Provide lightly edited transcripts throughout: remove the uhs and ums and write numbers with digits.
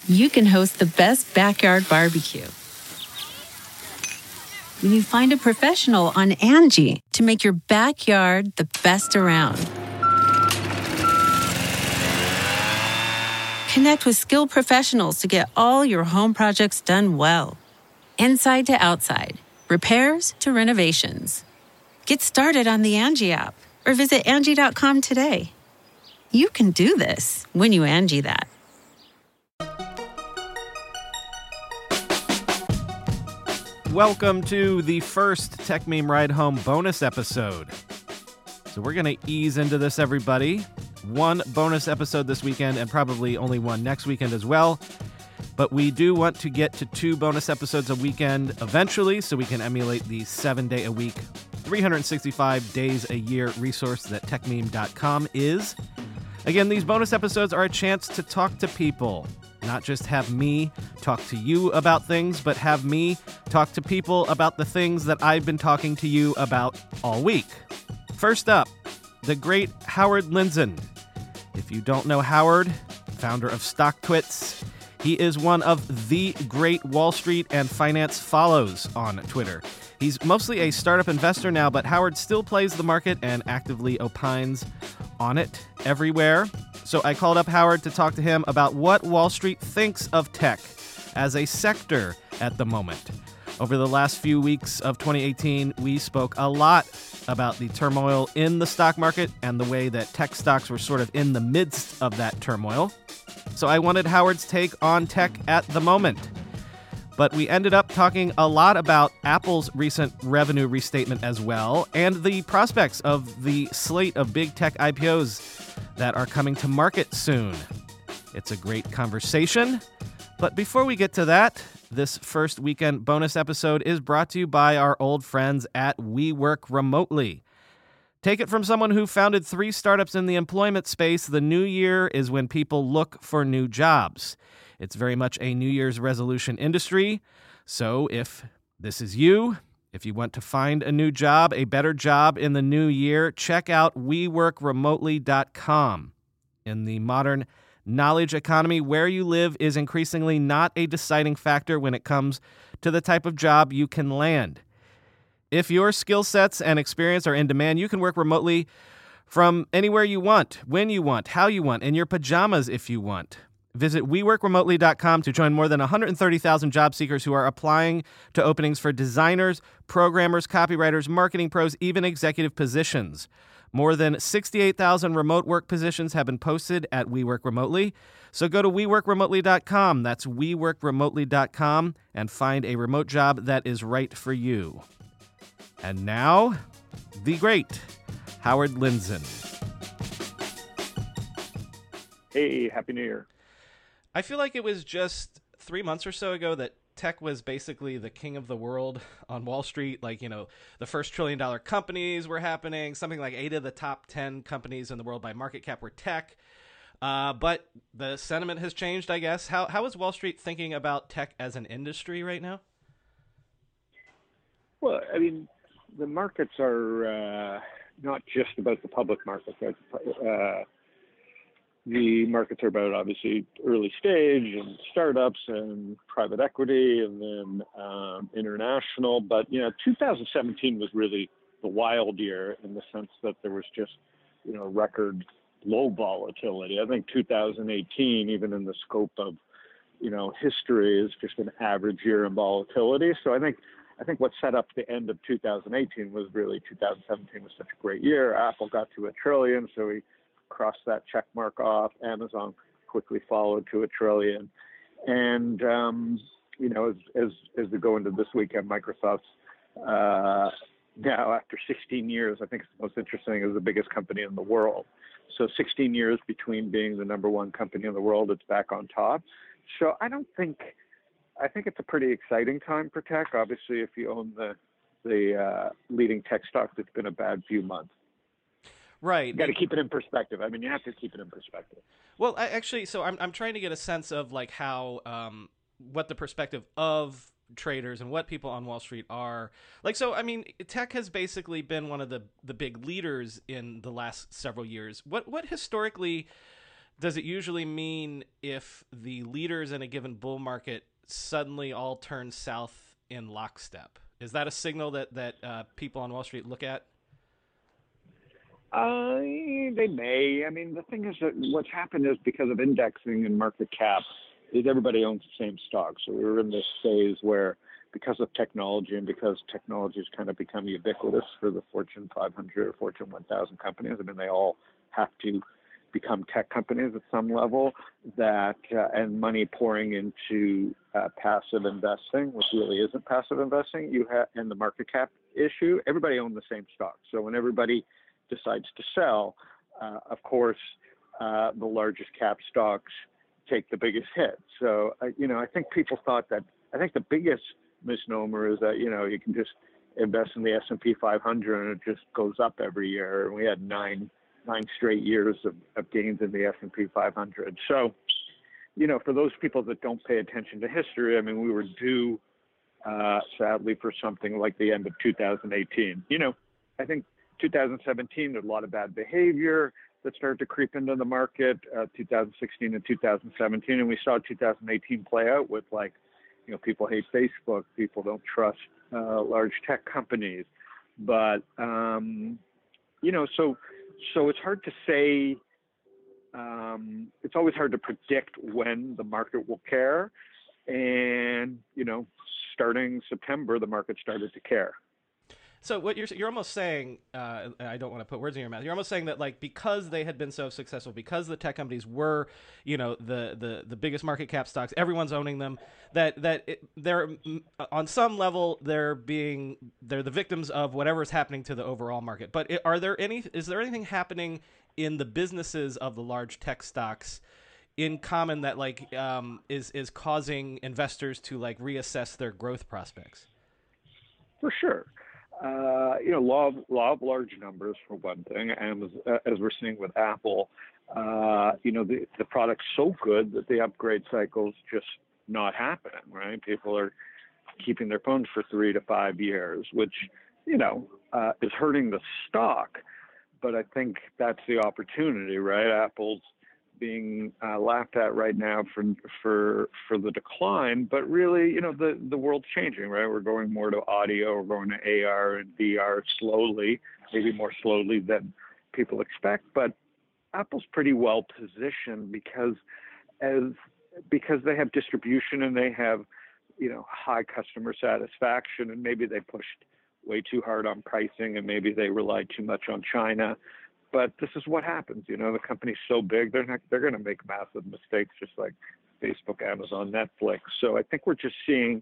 you can host the best backyard barbecue. When you find a professional on Angie to make your backyard the best around. Connect with skilled professionals to get all your home projects done well. Inside to outside, repairs to renovations. Get started on the Angie app or visit Angie.com today. You can do this when you Angie that. Welcome to the first Tech Meme Ride Home bonus episode. So we're going to ease into this, everybody. One bonus episode this weekend and probably only one next weekend as well. But we do want to get to 2 bonus episodes a weekend eventually so we can emulate the 7-day-a-week, 365 days a year resource that techmeme.com is. Again, these bonus episodes are a chance to talk to people. Not just have me talk to you about things, but have me talk to people about the things that I've been talking to you about all week. First up, the great Howard Lindzen. If you don't know Howard, founder of StockTwits, he is one of the great Wall Street and finance follows on Twitter. He's mostly a startup investor now, but Howard still plays the market and actively opines on it everywhere. So I called up Howard to talk to him about what Wall Street thinks of tech as a sector at the moment. Over the last few weeks of 2018, we spoke a lot about the turmoil in the stock market and the way that tech stocks were sort of in the midst of that turmoil. So I wanted Howard's take on tech at the moment. But we ended up talking a lot about Apple's recent revenue restatement as well, and the prospects of the slate of big tech IPOs that are coming to market soon. It's a great conversation. But before we get to that, this first weekend bonus episode is brought to you by our old friends at We Work Remotely. Take it from someone who founded 3 startups in the employment space, the new year is when people look for new jobs. It's very much a New Year's resolution industry. So if this is you, if you want to find a new job, a better job in the new year, check out WeWorkRemotely.com. In the modern knowledge economy, where you live is increasingly not a deciding factor when it comes to the type of job you can land. If your skill sets and experience are in demand, you can work remotely from anywhere you want, when you want, how you want, in your pajamas if you want. Visit WeWorkRemotely.com to join more than 130,000 job seekers who are applying to openings for designers, programmers, copywriters, marketing pros, even executive positions. More than 68,000 remote work positions have been posted at WeWork Remotely. So go to WeWorkRemotely.com, that's WeWorkRemotely.com, and find a remote job that is right for you. And now, the great Howard Lindzen. Hey, Happy New Year. I feel like it was just 3 months or so ago that tech was basically the king of the world on Wall Street. Like, the first $1 trillion companies were happening. Something like 8 of the top 10 companies in the world by market cap were tech. But the sentiment has changed, I guess. How is Wall Street thinking about tech as an industry right now? Well, I mean, the markets are not just about the public markets. Right? The markets are about, obviously, early stage and startups and private equity and then international. But, 2017 was really the wild year in the sense that there was just, record low volatility. I think 2018, even in the scope of, history, is just an average year in volatility. So I think what set up the end of 2018 was really 2017 was such a great year. Apple got to $1 trillion, so we crossed that check mark off. Amazon quickly followed to $1 trillion. And, as we go into this weekend, Microsoft's now, after 16 years, I think it's the most interesting, is the biggest company in the world. So 16 years between being the number one company in the world, it's back on top. So I think it's a pretty exciting time for tech. Obviously, if you own the leading tech stocks, it's been a bad few months. Right. You got to keep it in perspective. I mean, you have to keep it in perspective. Well, I'm trying to get a sense of like how what the perspective of traders and what people on Wall Street are like. So, I mean, tech has basically been one of the big leaders in the last several years. What historically does it usually mean if the leaders in a given bull market suddenly all turn south in lockstep? Is that a signal that people on Wall Street look at? They may. I mean, the thing is that what's happened is because of indexing and market cap, is everybody owns the same stock. So we're in this phase where, because of technology and because technology has kind of become ubiquitous for the Fortune 500 or Fortune 1000 companies, I mean, they all have to become tech companies at some level, that and money pouring into passive investing, which really isn't passive investing. You have, and the market cap issue, everybody owns the same stock. So when everybody decides to sell, of course, the largest cap stocks take the biggest hit. So, I think people thought that, I think the biggest misnomer is that, you can just invest in the S&P 500 and it just goes up every year. And we had nine straight years of gains in the S&P 500. So, for those people that don't pay attention to history, I mean, we were due, sadly, for something like the end of 2018. I think 2017, there's a lot of bad behavior that started to creep into the market, 2016 and 2017. And we saw 2018 play out with people hate Facebook, people don't trust large tech companies. But, so it's hard to say, it's always hard to predict when the market will care. And, starting September, the market started to care. So what you're almost saying, I don't want to put words in your mouth. You're almost saying that because they had been so successful, because the tech companies were, the biggest market cap stocks, everyone's owning them, they're on some level they're the victims of whatever is happening to the overall market. But is there anything happening in the businesses of the large tech stocks in common that is causing investors to reassess their growth prospects? For sure. Law of large numbers for one thing, and as we're seeing with Apple, the product's so good that the upgrade cycle's just not happening, right? People are keeping their phones for 3 to 5 years, which, is hurting the stock. But I think that's the opportunity, right? Apple's being laughed at right now for the decline, but really, the world's changing, right? We're going more to audio, we're going to AR and VR slowly, maybe more slowly than people expect. But Apple's pretty well positioned because they have distribution and they have, high customer satisfaction, and maybe they pushed way too hard on pricing and maybe they relied too much on China. But this is what happens. The company's so big, they're going to make massive mistakes, just like Facebook, Amazon, Netflix. So I think we're just seeing,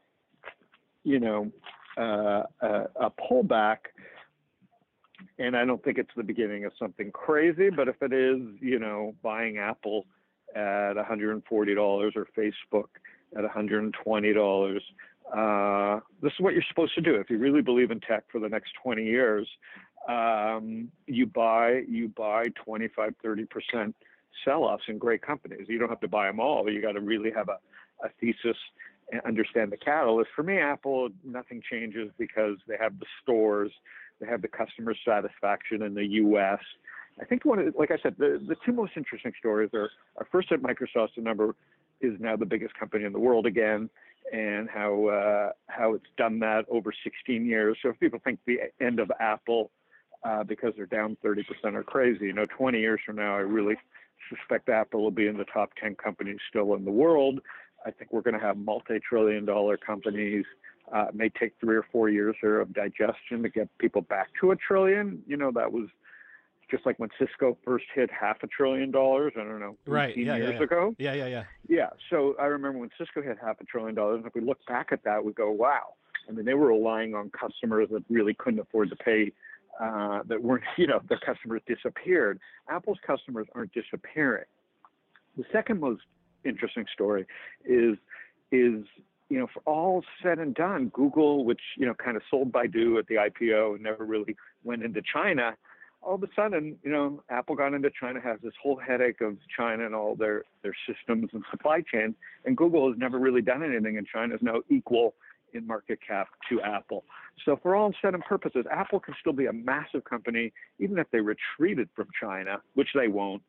a pullback. And I don't think it's the beginning of something crazy. But if it is, buying Apple at $140 or Facebook at $120, this is what you're supposed to do. If you really believe in tech for the next 20 years, you buy 25, 30% sell-offs in great companies. You don't have to buy them all, but you got to really have a thesis and understand the catalyst. For me, Apple, nothing changes because they have the stores, they have the customer satisfaction in the U.S. I think like I said, the two most interesting stories are first at Microsoft. The number is now the biggest company in the world again, and how it's done that over 16 years. So if people think the end of Apple, because they're down 30% are crazy, 20 years from now, I really suspect Apple will be in the top 10 companies still in the world. I think we're going to have multi-trillion-dollar companies. It may take 3 or 4 years here of digestion to get people back to $1 trillion. That was just like when Cisco first hit $500 billion, I don't know, 18 years ago. Yeah. So I remember when Cisco hit $500 billion, and if we look back at that, we go, wow. I mean, they were relying on customers that really couldn't afford to pay, that weren't, their customers disappeared. Apple's customers aren't disappearing. The second most interesting story is for all said and done, Google, which, kind of sold Baidu at the IPO and never really went into China, all of a sudden, Apple got into China, has this whole headache of China and all their systems and supply chains, and Google has never really done anything in China, is now equal in market cap to Apple. So for all intents and purposes, Apple can still be a massive company, even if they retreated from China, which they won't.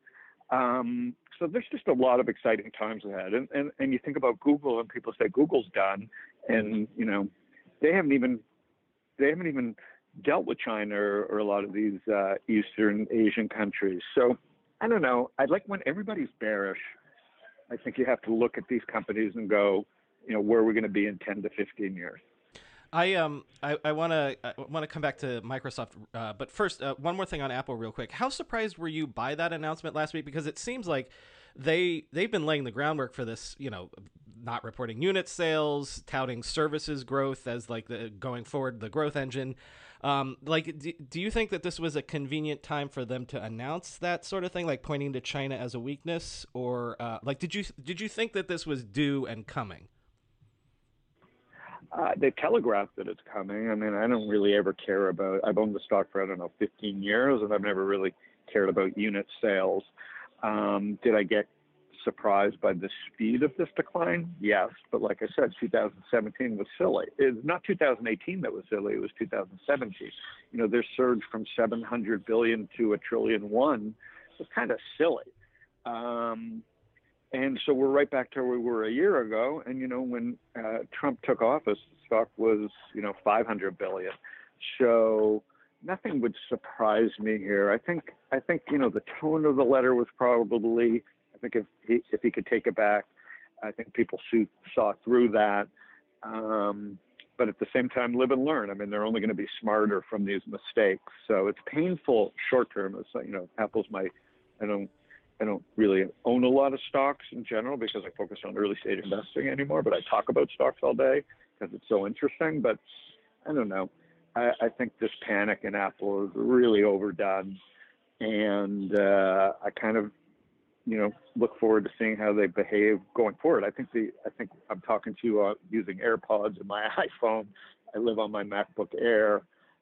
So there's just a lot of exciting times ahead. And you think about Google, and people say Google's done, and they haven't even dealt with China or a lot of these Eastern Asian countries. So I don't know. I like when everybody's bearish. I think you have to look at these companies and go, where are we going to be in 10 to 15 years? I want to come back to Microsoft, but first, one more thing on Apple, real quick. How surprised were you by that announcement last week? Because it seems like they've been laying the groundwork for this. Not reporting unit sales, touting services growth as like going forward the growth engine. Do you think that this was a convenient time for them to announce that sort of thing, like pointing to China as a weakness, or did you think that this was due and coming? They telegraphed that it's coming. I mean, I don't really ever care about, I've owned the stock for, 15 years, and I've never really cared about unit sales. Did I get surprised by the speed of this decline? Yes. But like I said, 2017 was silly. It's not 2018 that was silly. It was 2017. Their surge from 700 billion to $1.1 trillion was kind of silly. And so we're right back to where we were a year ago. And, when Trump took office, the stock was, 500 billion. So nothing would surprise me here. I think, the tone of the letter was probably, I think if he could take it back, I think people saw through that. But at the same time, live and learn. I mean, they're only going to be smarter from these mistakes. So it's painful short term. It's like, Apple's I don't really own a lot of stocks in general because I focus on early stage investing anymore, but I talk about stocks all day because it's so interesting. But I don't know. I think this panic in Apple is really overdone. And I kind of, look forward to seeing how they behave going forward. I think I'm talking to you using AirPods and my iPhone. I live on my MacBook Air.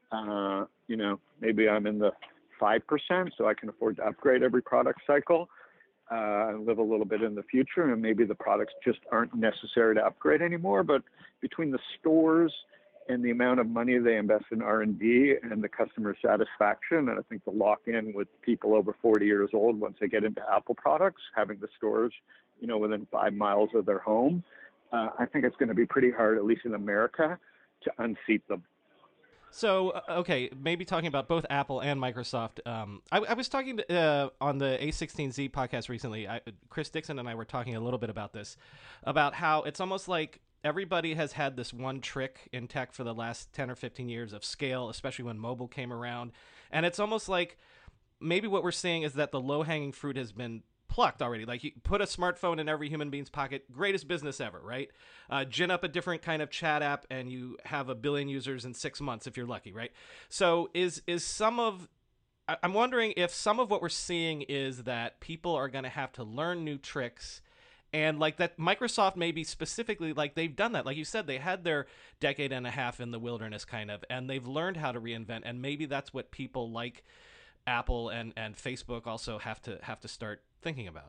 Maybe I'm in the 5%, so I can afford to upgrade every product cycle. Live a little bit in the future, and maybe the products just aren't necessary to upgrade anymore. But between the stores and the amount of money they invest in R&D and the customer satisfaction, and I think the lock-in with people over 40 years old once they get into Apple products, having the stores, within 5 miles of their home, I think it's going to be pretty hard, at least in America, to unseat them. So, okay, maybe talking about both Apple and Microsoft. I was talking on the A16Z podcast recently. Chris Dixon and I were talking a little bit about this, about how it's almost like everybody has had this one trick in tech for the last 10 or 15 years of scale, especially when mobile came around. And it's almost like maybe what we're seeing is that the low-hanging fruit has been plucked already. Like, you put a smartphone in every human being's pocket, greatest business ever, right? Gin up a different kind of chat app and you have 1 billion users in 6 months if you're lucky, right? So I'm wondering if some of what we're seeing is that people are going to have to learn new tricks, and like that Microsoft maybe specifically, like they've done that. Like you said, they had their decade and a half in the wilderness kind of, and they've learned how to reinvent, and maybe that's what people like Apple and Facebook also have to start thinking about.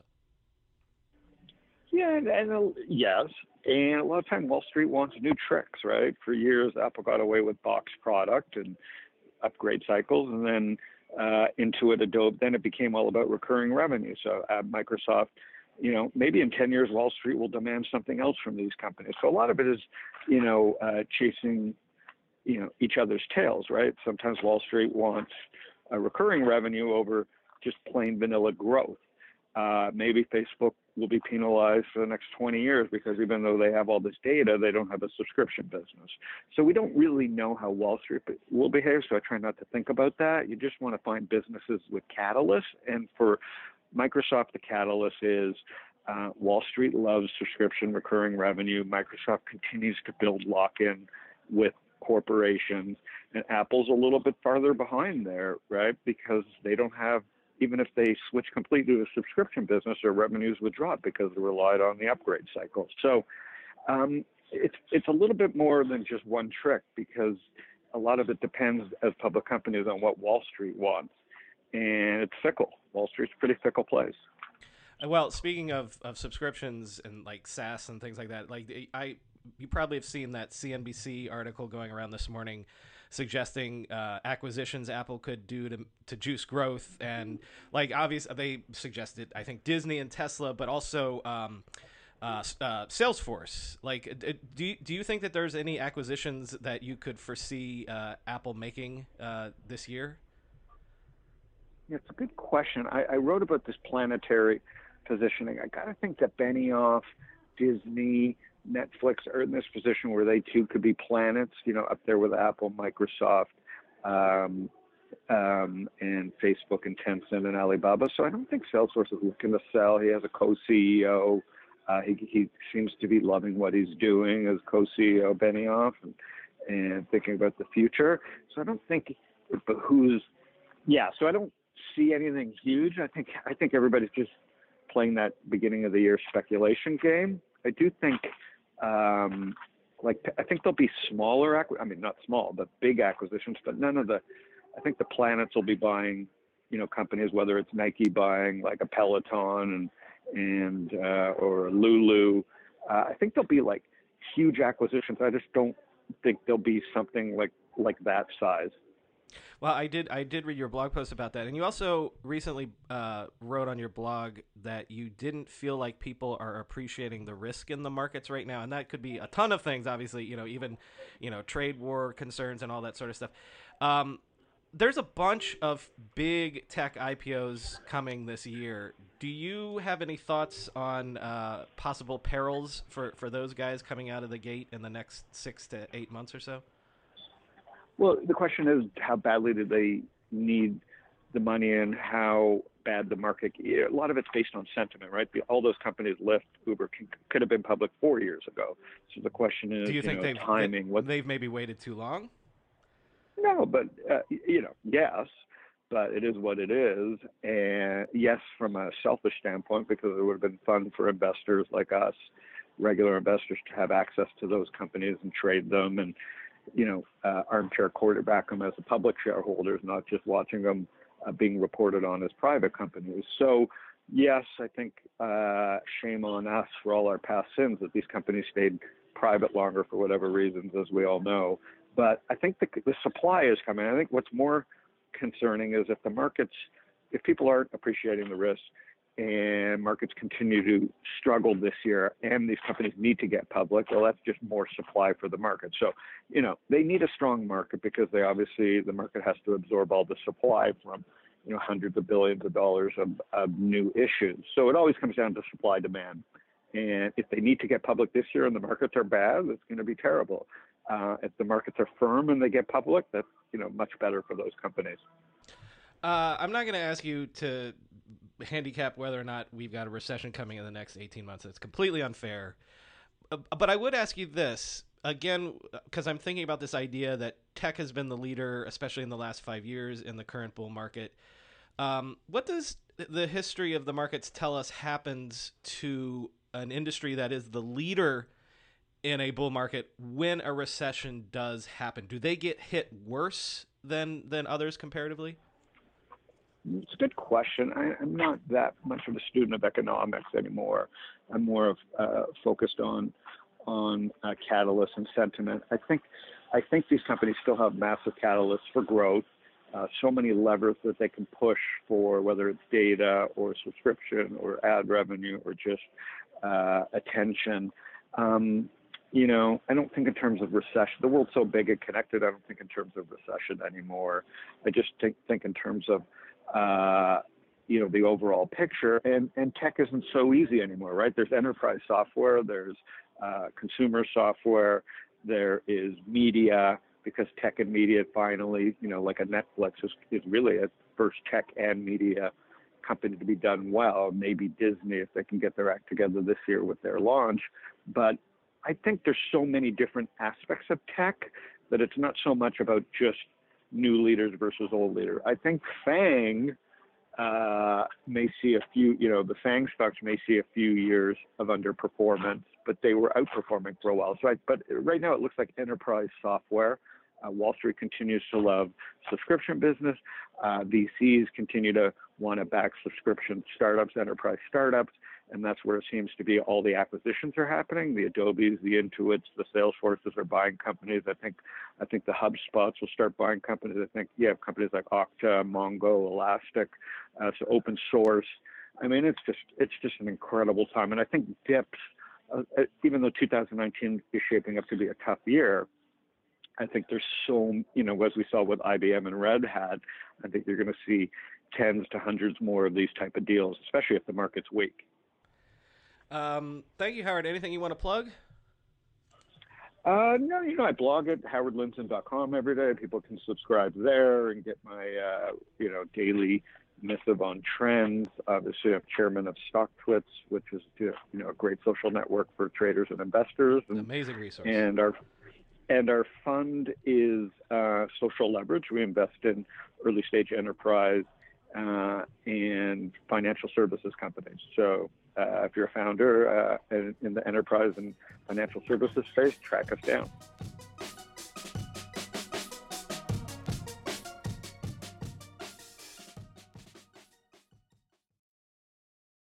Yeah, and yes, and a lot of time Wall Street wants new tricks, right? For years, Apple got away with box product and upgrade cycles, and then Intuit, Adobe, then it became all about recurring revenue. So at Microsoft, maybe in 10 years, Wall Street will demand something else from these companies. So a lot of it is, chasing, each other's tails, right? Sometimes Wall Street wants a recurring revenue over just plain vanilla growth. Maybe Facebook will be penalized for the next 20 years because even though they have all this data, they don't have a subscription business. So we don't really know how Wall Street will behave, so I try not to think about that. You just want to find businesses with catalysts. And for Microsoft, the catalyst is Wall Street loves subscription recurring revenue. Microsoft continues to build lock-in with corporations, and Apple's a little bit farther behind there, right? Because they don't have, even if they switch completely to a subscription business, their revenues would drop because they relied on the upgrade cycle. So it's a little bit more than just one trick, because a lot of it depends as public companies on what Wall Street wants. And it's fickle. Wall Street's a pretty fickle place. Well, speaking of subscriptions and like SaaS and things like that, like you probably have seen that CNBC article going around this morning suggesting acquisitions Apple could do to juice growth, and like obviously they suggested I think Disney and Tesla, but also Salesforce. Like, do you think that there's any acquisitions that you could foresee Apple making this year? Yeah, it's a good question. I wrote about this planetary positioning. I got to think that Benioff, Disney, Netflix are in this position where they too could be planets, up there with Apple, Microsoft, and Facebook and Tencent and Alibaba. So I don't think Salesforce is looking to sell. He has a co-CEO. He seems to be loving what he's doing as co-CEO Benioff and thinking about the future. So I don't think it behooves. Yeah, so I don't see anything huge. I think everybody's just playing that beginning of the year speculation game. I do think, I think there'll be smaller, not small, but big acquisitions, but I think the planets will be buying, companies, whether it's Nike buying like a Peloton and or Lulu. I think there'll be like huge acquisitions. I just don't think there'll be something like that size. Well, I did read your blog post about that, and you also recently wrote on your blog that you didn't feel like people are appreciating the risk in the markets right now, and that could be a ton of things. Obviously, even trade war concerns and all that sort of stuff. There's a bunch of big tech IPOs coming this year. Do you have any thoughts on possible perils for those guys coming out of the gate in the next 6 to 8 months or so? Well, the question is, how badly do they need the money, and how bad the market? A lot of it's based on sentiment, right? All those companies, Lyft, Uber, could have been public 4 years ago. So the question is, do you think timing? They've maybe waited too long? No, but yes, but it is what it is, and yes, from a selfish standpoint, because it would have been fun for investors like us, regular investors, to have access to those companies and trade them, and armchair quarterback them as a public shareholders, not just watching them being reported on as private companies. So, yes, I think shame on us for all our past sins that these companies stayed private longer for whatever reasons, as we all know. But I think the supply is coming. I think what's more concerning is if people aren't appreciating the risk, and markets continue to struggle this year, and these companies need to get public, well, that's just more supply for the market. So, they need a strong market, because the market has to absorb all the supply from, hundreds of billions of dollars of new issues. So it always comes down to supply demand. And if they need to get public this year and the markets are bad, it's going to be terrible. If the markets are firm and they get public, that's, much better for those companies. I'm not going to ask you to handicap whether or not we've got a recession coming in the next 18 months. It's completely unfair. But I would ask you this, again, because I'm thinking about this idea that tech has been the leader, especially in the last 5 years, in the current bull market. What does the history of the markets tell us happens to an industry that is the leader in a bull market when a recession does happen? Do they get hit worse than others comparatively? It's a good question. I'm not that much of a student of economics anymore. I'm more of focused on catalysts and sentiment. I think these companies still have massive catalysts for growth. So many levers that they can push for, whether it's data or subscription or ad revenue or just attention. I don't think in terms of recession. The world's so big and connected. I don't think in terms of recession anymore. I just think in terms of the overall picture, and tech isn't so easy anymore, right? There's enterprise software, there's consumer software, there is media, because tech and media finally, like a Netflix is really a first tech and media company to be done well. Maybe Disney, if they can get their act together this year with their launch. But I think there's so many different aspects of tech that it's not so much about just new leaders versus old leader. I think FANG may see a few, the FANG stocks may see a few years of underperformance, but they were outperforming for a while. But right now it looks like enterprise software. Wall Street continues to love subscription business. VCs continue to want to back subscription startups, enterprise startups. and that's where it seems to be all the acquisitions are happening. The Adobes, the Intuits, the Salesforces are buying companies. I think the HubSpots will start buying companies. I think you have companies like Okta, Mongo, Elastic, so open source. I mean, it's just an incredible time. And I think dips, even though 2019 is shaping up to be a tough year, I think there's so, as we saw with IBM and Red Hat, I think you're going to see tens to hundreds more of these type of deals, especially if the market's weak. Thank you, Howard. Anything you want to plug? No, I blog at howardlinson.com every day. People can subscribe there and get my, daily missive on trends. Obviously, I'm chairman of StockTwits, which is, a great social network for traders and investors. An amazing resource. And our fund is Social Leverage. We invest in early stage enterprise and financial services companies. So if you're a founder in the enterprise and financial services space, track us down.